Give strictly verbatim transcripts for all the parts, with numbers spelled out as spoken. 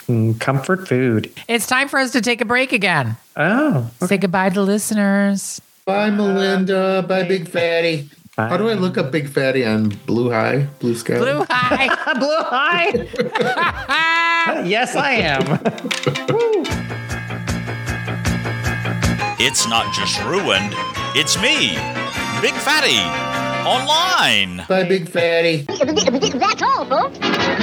Mm, comfort food. It's time for us to take a break again. Oh. Okay. Say goodbye to listeners. Bye, Melinda. Bye, Big Fatty. Bye. How do I look up Big Fatty on Blue High? Blue Sky? Blue High. Blue High. Yes, I am. It's not just ruined. It's me, Big Fatty, online. Bye, Big Fatty. That's all, folks.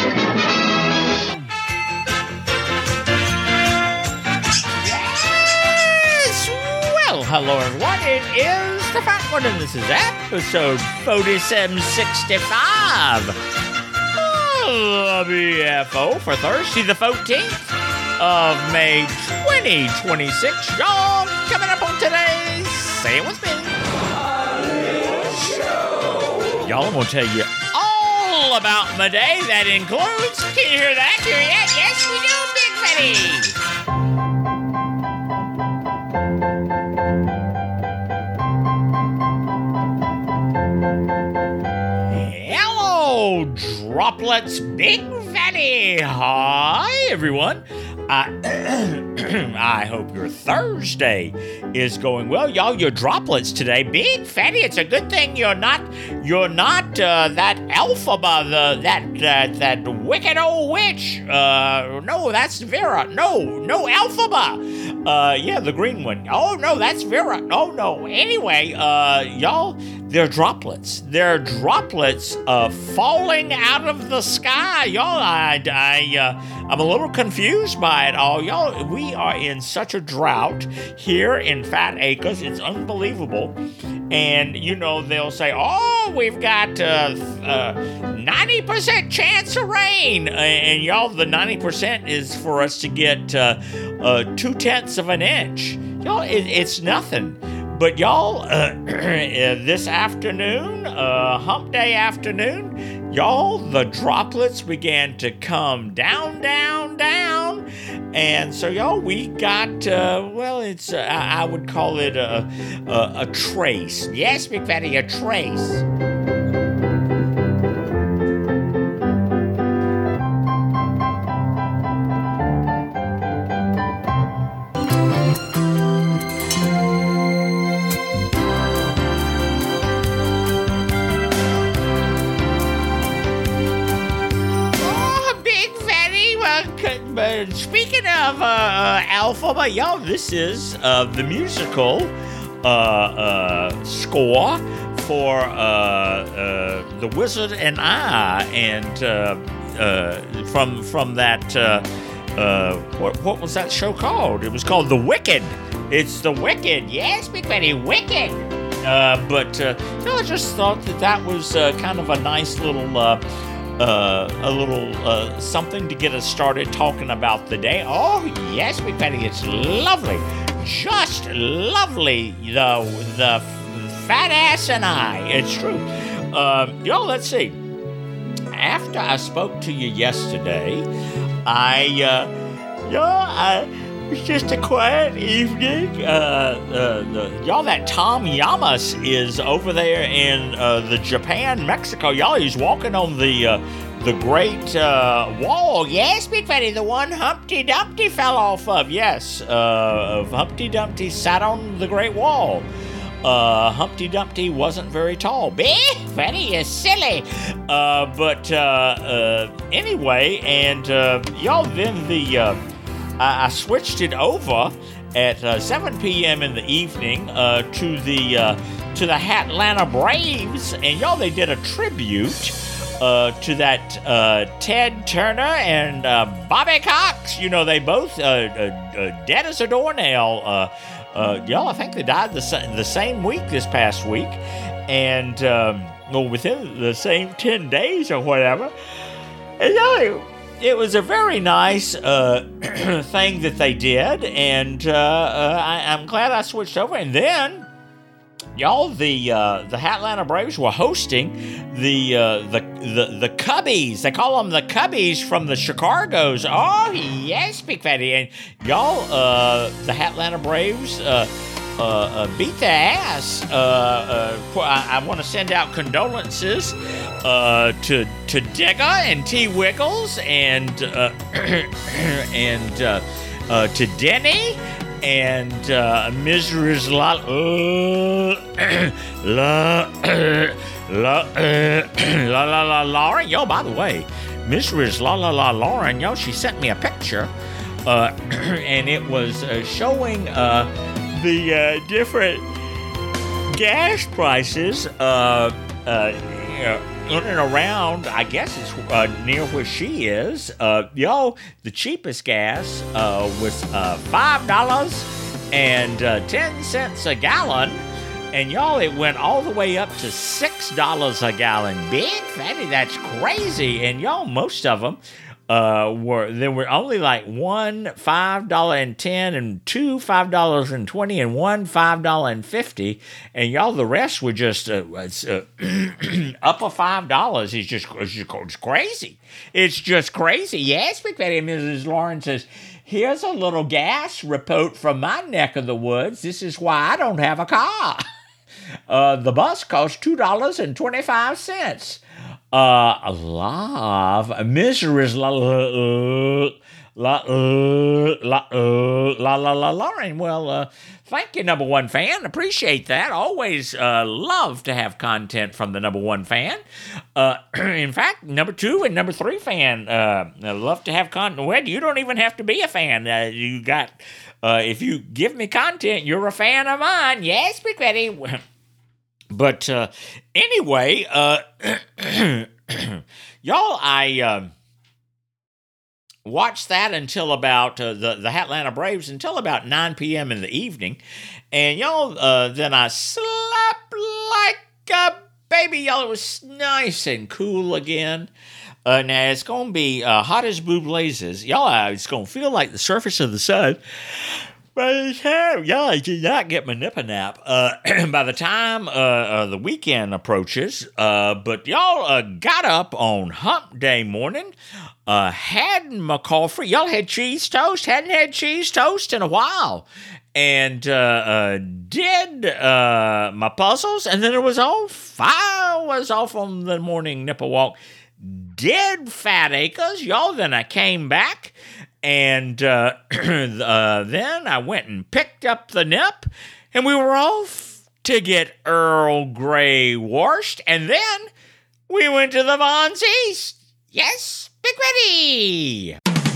Yes! Well, hello, everyone. It is the Fat One, and this is episode forty-seven sixty-five. Oh, B F O for Thursday, the fourteenth of May, twenty twenty-six. Y'all, coming up on today's Say It With Me. Y'all, I'm going to tell you all about my day. That includes, can you hear that? Can you hear that? Yes, we do, Big Fatty. Hello, droplets, Big Fatty. Hi, everyone. I, I hope your Thursday is going well, y'all. Your droplets today, Big Fatty. It's a good thing you're not, you're not uh, that Elphaba, the that uh, that wicked old witch. Uh, no, that's Vera. No, no Elphaba. Uh, yeah, the green one. Oh no, that's Vera. Oh no. Anyway, uh, y'all, they're droplets. They're droplets uh, falling out of the sky, y'all. I, I, uh, I'm a little confused by it all, y'all. We are in such a drought here in Fat Acres. It's unbelievable. And, you know, they'll say, oh, we've got uh, uh, ninety percent chance of rain. Uh, and, y'all, the ninety percent is for us to get uh, uh, two-tenths of an inch. Y'all, it, it's nothing. But, y'all, uh, this afternoon, uh, hump day afternoon, y'all, the droplets began to come down, down, down. And so, y'all, we got, uh, well, it's, uh, I would call it a, a, a trace. Yes, Big Fatty, a trace. But speaking of uh, uh, Elphaba, y'all, this is uh, the musical uh, uh, score for uh, uh, The Wizard and I, and uh, uh, from from that uh, uh, what what was that show called? It was called The Wicked. It's The Wicked. Yes, Big Fatty, Wicked. Uh, but uh, you know, I just thought that that was uh, kind of a nice little. Uh, Uh, a little uh, something to get us started talking about the day. Oh, yes, Big Fatty, it's lovely. Just lovely. The, the fat ass and I. It's true. Uh, yo, let's see. After I spoke to you yesterday, I, uh, yo, I, it was just a quiet evening. Uh, uh, the, y'all, that Tom Yamas is over there in uh, the Japan, Mexico. Y'all, he's walking on the uh, the Great uh, Wall. Yes, Big Fatty, the one Humpty Dumpty fell off of. Yes, uh, Humpty Dumpty sat on the Great Wall. Uh, Humpty Dumpty wasn't very tall. Big Fatty is silly. Uh, but uh, uh, anyway, and uh, y'all, then the... Uh, I switched it over at uh, seven p.m. in the evening uh, to the uh, to the Atlanta Braves, and y'all, they did a tribute uh, to that uh, Ted Turner and uh, Bobby Cox. You know, they both uh, uh, uh, dead as a doornail. Uh, uh, y'all, I think they died the sa- the same week this past week, and um, well, within the same ten days or whatever. And y'all, it was a very nice uh, thing that they did, and uh, uh, I, I'm glad I switched over. And then, y'all, the uh, the Atlanta Braves were hosting the uh, the the the Cubbies. They call them the Cubbies from the Chicago's. Oh yes, Big Fatty, and y'all, uh, the Atlanta Braves uh, uh, uh, beat their ass. Uh, uh, I, I want to send out condolences uh, to to Digga and T Wiggles and uh, and uh, uh, to Denny and uh, Missus La uh, La La La La La Lauren. Yo, by the way, Missus La La La Lauren, yo, she sent me a picture, uh, and it was uh, showing uh, the uh, different gas prices uh, uh, in and around, I guess it's uh, near where she is. Uh, yo, the cheapest gas uh, was uh, five dollars and uh, ten cents a gallon. And y'all, it went all the way up to six dollars a gallon. Big fatty, that's crazy. And y'all, most of them uh, were, there were only like one five dollars and ten cents and two five dollars and twenty cents and one five dollars and fifty cents. And y'all, the rest were just uh, uh, upper five dollars. It's just, it's just it's crazy. It's just crazy. Yes, Big Fatty. Missus Lauren says, here's a little gas report from my neck of the woods. This is why I don't have a car. Uh, the bus costs two dollars and twenty-five cents. Uh, love, Missus La La La La La La La Lauren. Well, uh, thank you, number one fan. Appreciate that. Always uh, love to have content from the number one fan. Uh, in fact, number two and number three fan uh, love to have content. Well, you don't even have to be a fan. Uh, you got, uh, if you give me content, you're a fan of mine. Yes, Big Betty. But uh, anyway, uh, y'all, I uh, watched that until about uh, the, the Atlanta Braves until about nine p.m. in the evening. And y'all, uh, then I slept like a baby. Y'all, it was nice and cool again. Uh, now, it's going to be uh, hot as blue blazes. Y'all, uh, it's going to feel like the surface of the sun. By the time, y'all, I did not get my nipper nap. Uh, by the time uh, uh, the weekend approaches, uh, but y'all uh, got up on hump day morning, uh, had my coffee. Y'all had cheese toast, hadn't had cheese toast in a while, and uh, uh, did uh, my puzzles, and then it was off. I was off on the morning nipper walk. Did Fat Acres, y'all. Then I came back. And uh, uh, then I went and picked up the nip, and we were off to get Earl Grey washed, and then we went to the Vons East. Yes, Big Ready!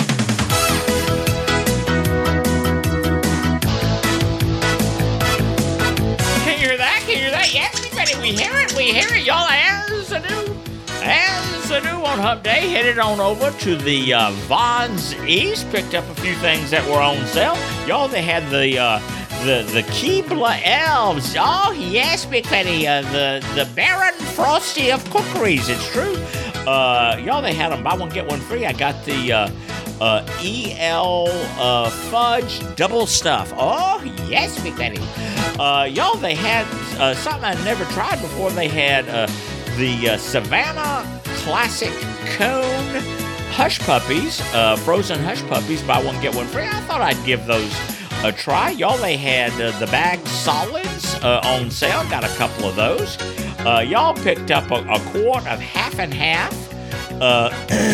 Can you hear that? Can you hear that? Yes, Big Ready, we hear it, we hear it, y'all, as I do. As I do on Hump Day, headed on over to the uh, Vons East, picked up a few things that were on sale. Y'all, they had the uh, the the Keebler Elves. Oh, yes, Big Fatty, uh, the, the Baron Frosty of cookeries. It's true. Uh, y'all, they had them buy one, get one free. I got the uh, uh, E L uh, Fudge Double Stuff. Oh, yes, Big Fatty. Uh, y'all, they had uh, something I'd never tried before. They had... Uh, The uh, Savannah Classic Cone Hush Puppies, uh, frozen hush puppies, buy one, get one free. I thought I'd give those a try. Y'all, they had uh, the bag solids uh, on sale. Got a couple of those. Uh, y'all picked up a, a quart of half and half. Uh,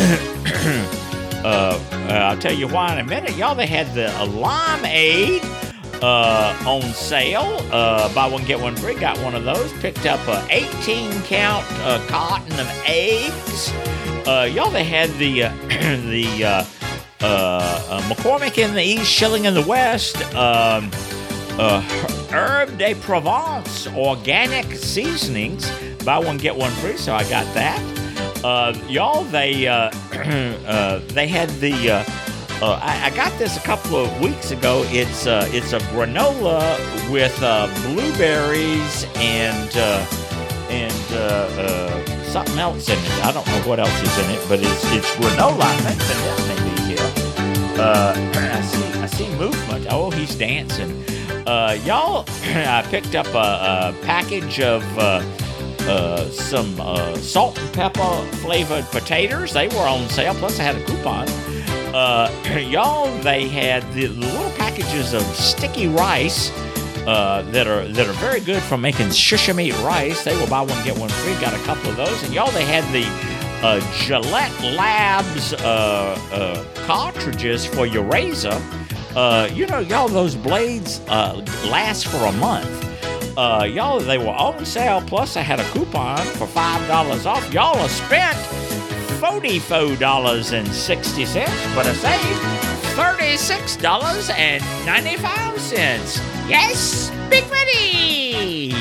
uh, uh, I'll tell you why in a minute. Y'all, they had the uh, Limeade. Uh, on sale, uh, buy one, get one free, got one of those, picked up a eighteen count uh, carton of eggs. Uh, y'all, they had the, uh, the, uh, uh, uh, McCormick in the East, Schilling in the West, um, uh, Herb de Provence organic seasonings, buy one, get one free, so I got that. Uh, y'all, they, uh, uh, they had the, uh, Uh, I, I got this a couple of weeks ago. It's uh, it's a granola with uh, blueberries and uh, and uh, uh, something else in it. I don't know what else is in it, but it's it's granola. I think that may be here. Uh, I see I see movement. Oh, he's dancing. Uh, y'all, I picked up a, a package of uh, uh, some uh, salt and pepper flavored potatoes. They were on sale. Plus, I had a coupon. Uh, y'all, they had the little packages of sticky rice uh, that are that are very good for making sesame rice. They will buy one get one free. Got a couple of those, and y'all they had the uh, Gillette Labs uh, uh, cartridges for your razor. Uh, you know, y'all those blades uh, last for a month. Uh, y'all they were on sale. Plus, I had a coupon for five dollars off. Y'all have spent forty-four dollars and sixty cents, but I saved thirty-six dollars and ninety-five cents. Yes, Big Betty!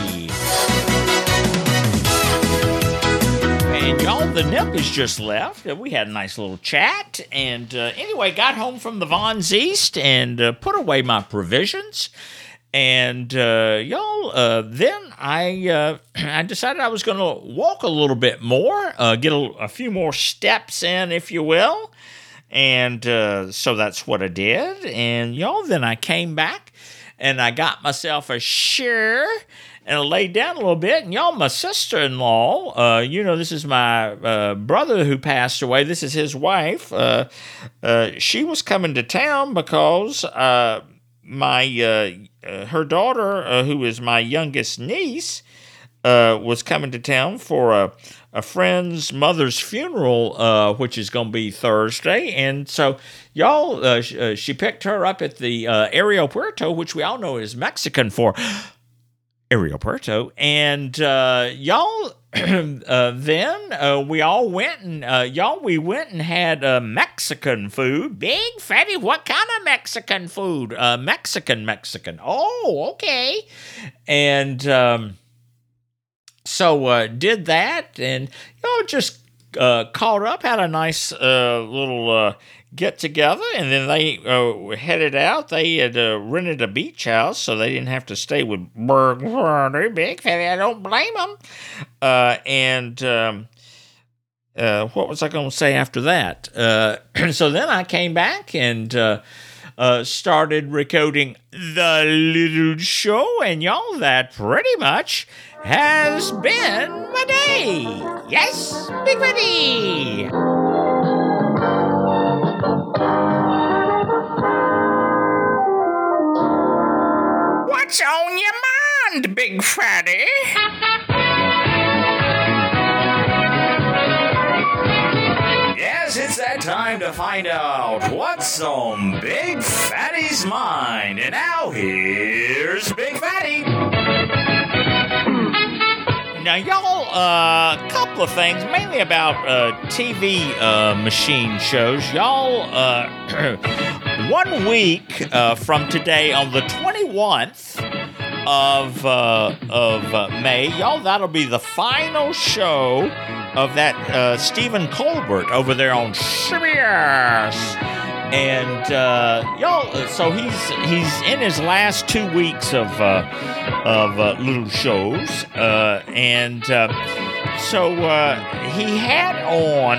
And y'all, the nip has just left. We had a nice little chat. And uh, anyway, got home from the Vons East and uh, put away my provisions. And uh, y'all, uh, then I uh, I decided I was going to walk a little bit more, uh, get a, a few more steps in, if you will. And uh, so that's what I did. And y'all, then I came back and I got myself a chair and I laid down a little bit. And y'all, my sister-in-law, uh, you know, this is my uh, brother who passed away. This is his wife. Uh, uh, she was coming to town because uh, my uh, uh, her daughter, uh, who is my youngest niece, uh, was coming to town for a, a friend's mother's funeral, uh, which is going to be Thursday. And so, y'all, uh, sh- uh, she picked her up at the uh, Aeropuerto, which we all know is Mexican for Aeropuerto. And uh, y'all, uh, then uh, we all went and, uh, y'all, we went and had uh, Mexican food. Big Fatty, what kind of Mexican food? Uh, Mexican, Mexican. Oh, okay. And um, so uh, did that and, y'all, just uh, caught up, had a nice uh, little uh, get together, and then they uh, headed out. They had uh, rented a beach house, so they didn't have to stay with Berg. Big Fatty, I don't blame them. Uh, and um, uh, what was I going to say after that? Uh, so then I came back and uh, uh, started recording the little show, and y'all, that pretty much has been my day. Yes, Big Fatty. What's on your mind, Big Fatty? Yes, it's that time to find out what's on Big Fatty's mind. And now here's Big Fatty. Now, y'all, a uh, couple of things, mainly about uh, T V uh, machine shows. Y'all, uh, one week uh, from today, on the twenty-first of uh, of uh, May, y'all, that'll be the final show of that uh, Stephen Colbert over there on C B S. And uh, y'all, so he's he's in his last two weeks of uh, of uh, little shows, uh, and uh, so uh, he had on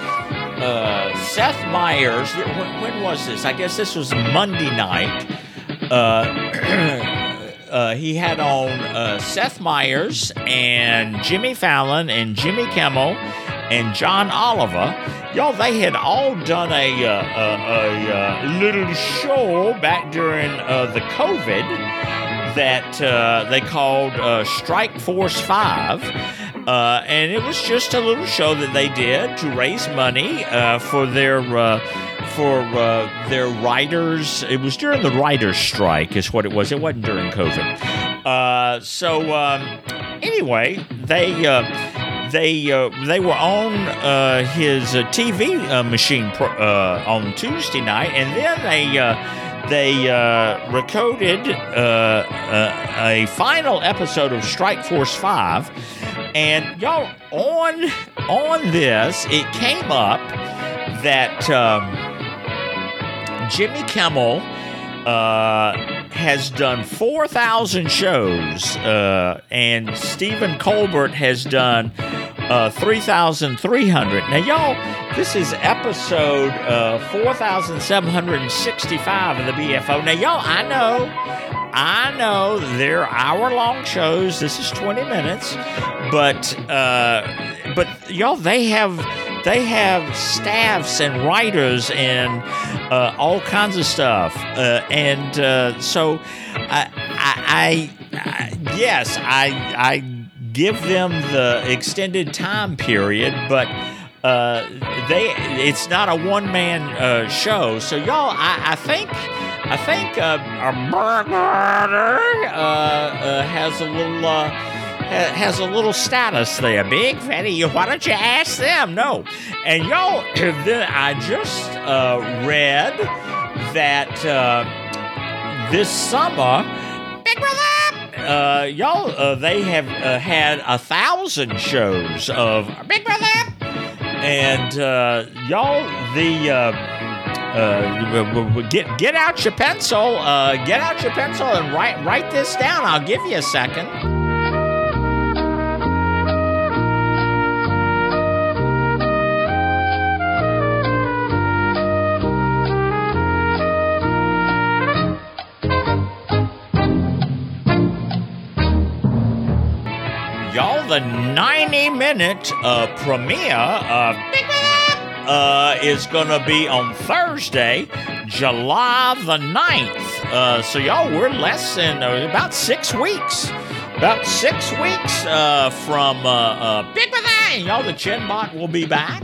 uh, Seth Meyers. When, when was this? I guess this was Monday night. Uh, uh, he had on uh, Seth Meyers and Jimmy Fallon and Jimmy Kimmel and John Oliver. Y'all, they had all done a, uh, a, a, a little show back during uh, the COVID that uh, they called uh, Strike Force five. Uh, and it was just a little show that they did to raise money uh, for their uh, for uh, their writers. It was during the writers' strike is what it was. It wasn't during COVID. Uh, so um, anyway, they... Uh, They uh, they were on uh, his uh, T V uh, machine pro- uh, on Tuesday night, and then they uh, they uh, recorded uh, uh, a final episode of Strike Force five. And y'all, on on this, it came up that um, Jimmy Kimmel uh, has done four thousand shows, uh, and Stephen Colbert has done uh, three thousand three hundred. Now, y'all, this is episode uh, four thousand seven hundred sixty-five of the B F O. Now, y'all, I know, I know they're hour-long shows. This is twenty minutes, but uh, but y'all, they have. They have staffs and writers and uh, all kinds of stuff. Uh, and uh, so I, I, I, I yes, I, I give them the extended time period, but uh, they, it's not a one-man uh, show. So y'all, I, I think, I think uh, our burger uh, uh, has a little. Uh, has a little status there. Big Fatty, why don't you ask them? No. And y'all, then I just uh, read that uh, this summer, Big Brother, uh, y'all, uh, they have uh, had a thousand shows of Big Brother. And uh, y'all, the... Uh, Uh, get get out your pencil. Uh, get out your pencil and write write this down. I'll give you a second. Y'all, the ninety-minute uh, premiere of Big Brother uh, is going to be on Thursday, July the ninth. Uh, so, y'all, we're less than uh, about six weeks. About six weeks uh, from uh, uh, Big Brother. And y'all, the Chinbot will be back.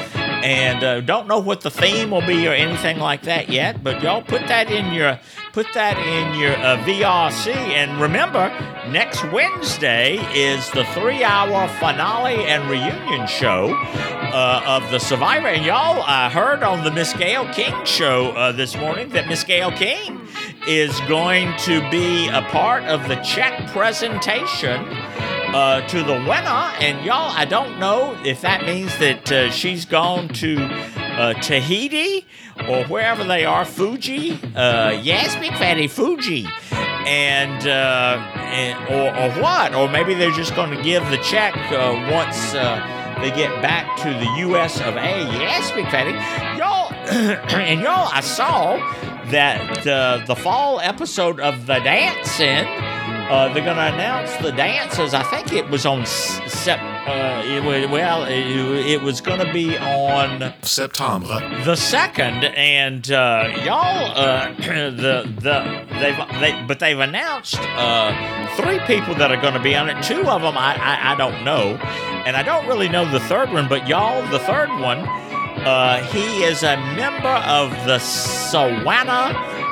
And uh, don't know what the theme will be or anything like that yet, but y'all put that in your put that in your uh, V R C. And remember, next Wednesday is the three-hour finale and reunion show uh, of the Survivor. And y'all, I heard on the Miss Gayle King show uh, this morning that Miss Gayle King is going to be a part of the check presentation Uh, to the winner. And y'all, I don't know if that means that uh, she's gone to uh, Tahiti or wherever they are, Fuji. Uh, yes, Big Fatty, Fuji. And, uh, and or, or what? Or maybe they're just going to give the check uh, once uh, they get back to the U S of A. Yes, Big Fatty. Y'all, and y'all, I saw that uh, the fall episode of The Dancing, Uh, they're going to announce the dances. I think it was on Sep. Uh, it was, well, it, it was going to be on September the second, and uh, y'all, uh, the the they've they but they've announced uh, three people that are going to be on it. Two of them I, I I don't know, and I don't really know the third one. But y'all, the third one, uh, he is a member of the Savannah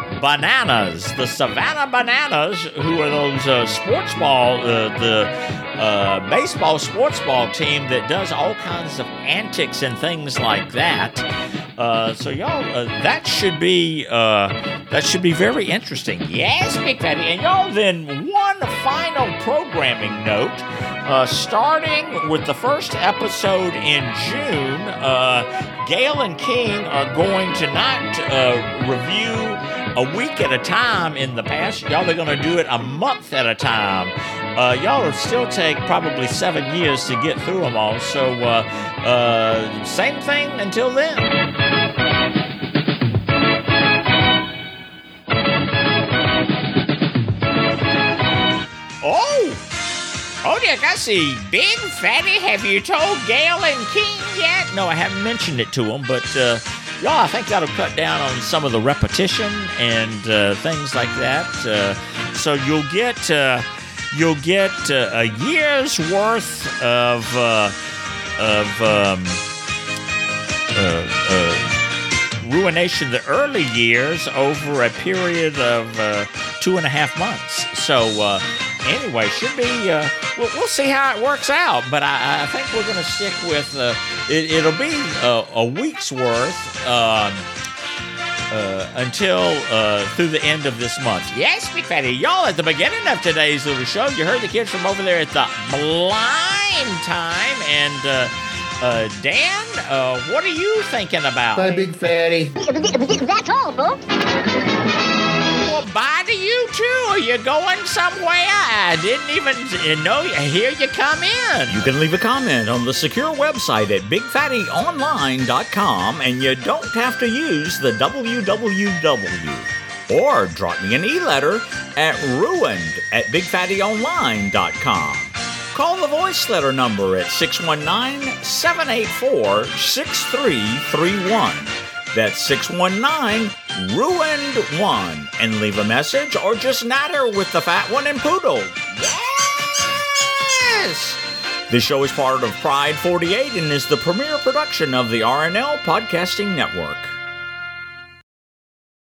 Bananas, the Savannah Bananas, who are those uh, sports ball, uh, the uh, baseball sports ball team that does all kinds of antics and things like that. Uh, so y'all, uh, that should be uh, that should be very interesting. Yes, Big Fatty. And y'all, then one final programming note. Uh, starting with the first episode in June, uh, Gayle and King are going to not uh, review a week at a time in the past. Y'all are going to do it a month at a time. Uh, y'all will still take probably seven years to get through them all. So, uh, uh, same thing until then. Oh! Oh, Dick, I see. Big Fatty, have you told Gayle and King yet? No, I haven't mentioned it to them, but... Uh, Y'all, I think that'll cut down on some of the repetition and uh, things like that. Uh, so you'll get uh, you'll get uh, a year's worth of uh, of um, uh, uh, Ruination, the early years, over a period of uh, two and a half months. So uh, anyway, should be. Uh, we'll, we'll see how it works out, but I, I think we're going to stick with. Uh, it, it'll be a, a week's worth. Um, uh, until uh, through the end of this month. Yes, Big Fatty. Y'all, at the beginning of today's little show, you heard the kids from over there at the Blind Time. And uh, uh, Dan, uh, what are you thinking about? Bye, Big Fatty. That's all, folks. Well, bye to you, too. Are you going somewhere? I didn't even know. Here you come in. You can leave a comment on the secure website at big fatty online dot com, and you don't have to use the w w w. Or drop me an e-letter at ruined at big fatty online dot com. Call the voice letter number at six one nine, seven eight four, six three three one. That's six one nine, ruined one. And leave a message or just natter with the fat one and Poodle. Yes! This show is part of Pride forty-eight and is the premier production of the R N L Podcasting Network.